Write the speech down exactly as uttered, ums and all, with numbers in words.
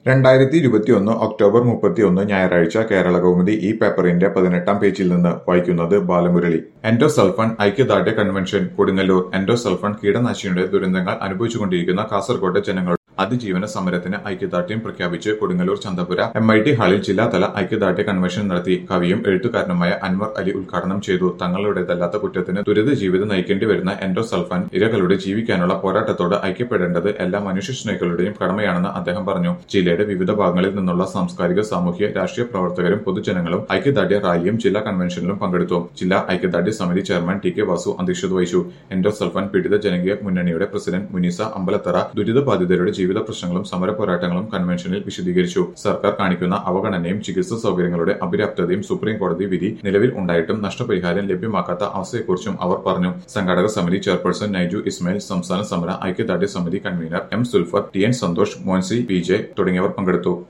രണ്ടായിരത്തി ഇരുപത്തിയൊന്ന് ഒക്ടോബർ മുപ്പത്തിയൊന്ന് ഞായറാഴ്ച കേരളകൗമുദി ഈ പേപ്പറിന്റെ പതിനെട്ടാം പേജിൽ നിന്ന് വായിക്കുന്നത് ബാലമുരളി. എൻഡോസൾഫാൻ ഐക്യദാർഢ്യ കൺവെൻഷൻ കൊടുങ്ങല്ലൂർ. എൻഡോസൾഫാൻ കീടനാശിനിയുടെ ദുരന്തങ്ങൾ അനുഭവിച്ചുകൊണ്ടിരിക്കുന്ന കാസർകോട്ടെ ജനങ്ങളുടെ അതിജീവന സമരത്തിന് ഐക്യദാർഢ്യം പ്രഖ്യാപിച്ച് Kodungallur Chanthapura M I T ഹാളിൽ ജില്ലാതല ഐക്യദാർഢ്യ കൺവെൻഷൻ നടത്തി. കവിയും എഴുത്തുകാരനുമായ അൻവർ അലി ഉദ്ഘാടനം ചെയ്തു. തങ്ങളുടേതല്ലാത്ത കുറ്റത്തിന് ദുരിത ജീവിതം നയിക്കേണ്ടി വരുന്ന എൻഡോസൾഫാൻ ഇരകളുടെ ജീവിക്കാനുള്ള പോരാട്ടത്തോട് ഐക്യപ്പെടേണ്ടത് എല്ലാ മനുഷ്യസ്നേഹികളുടെയും കടമയാണെന്ന് അദ്ദേഹം പറഞ്ഞു. ജില്ലയുടെ വിവിധ ഭാഗങ്ങളിൽ നിന്നുള്ള സാംസ്കാരിക, സാമൂഹ്യ, രാഷ്ട്രീയ പ്രവർത്തകരും പൊതുജനങ്ങളും ഐക്യദാർഢ്യ റാലിയും ജില്ലാ കൺവെൻഷനിലും പങ്കെടുത്തു. ജില്ലാ ഐക്യദാർഢ്യ സമിതി ചെയർമാൻ ടി കെ വാസു അധ്യക്ഷത വഹിച്ചു. എൻഡോസൾഫാൻ പീഡിത ജനകീയ മുന്നണിയുടെ പ്രസിഡന്റ് മുനീസ അമ്പലത്തറ ദുരിതബാധിതരുടെ ജീവിത പ്രശ്നങ്ങളും സമര പോരാട്ടങ്ങളും കൺവെൻഷനിൽ വിശദീകരിച്ചു. സർക്കാർ കാണിക്കുന്ന അവഗണനയും ചികിത്സാ സൗകര്യങ്ങളുടെ അപര്യാപ്തതയും സുപ്രീം കോടതി വിധി നിലവിൽ ഉണ്ടായിട്ടും നഷ്ടപരിഹാരം ലഭ്യമാക്കാത്ത അവസ്ഥയെക്കുറിച്ചും അവർ പറഞ്ഞു. സംഘാടക സമിതി ചെയർപേഴ്സൺ നൈജു ഇസ്മായിൽ, സംസ്ഥാന സമര ഐക്യദാർഢ്യ സമിതി convener M Sulfath, T N Santhosh, Moncy P J തുടങ്ങിയവർ പങ്കെടുത്തു.